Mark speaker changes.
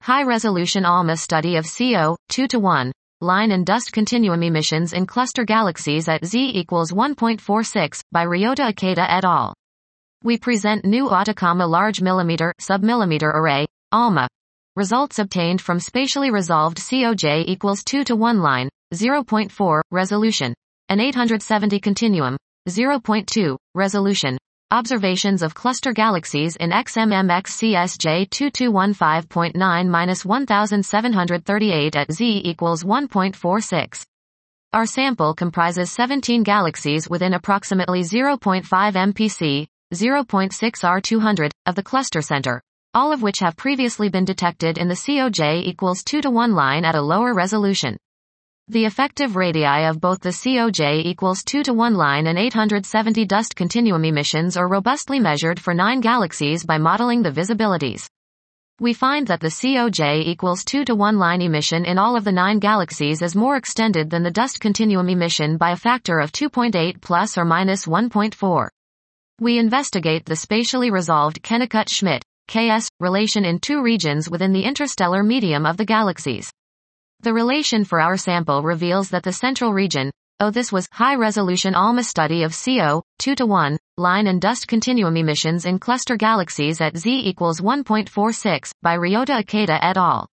Speaker 1: High-resolution ALMA study of CO, 2:1, line and dust continuum emissions in cluster galaxies at Z equals 1.46, by Ryota Ikeda et al. We present new Atacama Large Millimeter, Submillimeter Array, ALMA. Results obtained from spatially resolved COJ equals 2:1 line, 0.4, resolution, and 870 continuum, 0.2, resolution. Observations of cluster galaxies in XMMXCSJ 2215.9-1738 at Z equals 1.46. Our sample comprises 17 galaxies within approximately 0.5 MPC, 0.6 R200, of the cluster center, all of which have previously been detected in the COJ equals 2:1 line at a lower resolution. The effective radii of both the COJ equals 2:1 line and 870 dust continuum emissions are robustly measured for 9 galaxies by modeling the visibilities. We find that the COJ equals 2:1 line emission in all of the 9 galaxies is more extended than the dust continuum emission by a factor of 2.8 plus or minus 1.4. We investigate the spatially resolved Kennicutt-Schmidt, KS, relation in 2 regions within the interstellar medium of the galaxies. The relation for our sample reveals that the central region, this was high-resolution ALMA study of CO, 2:1, line and dust continuum emissions in cluster galaxies at Z equals 1.46, by Ryota Ikeda et al.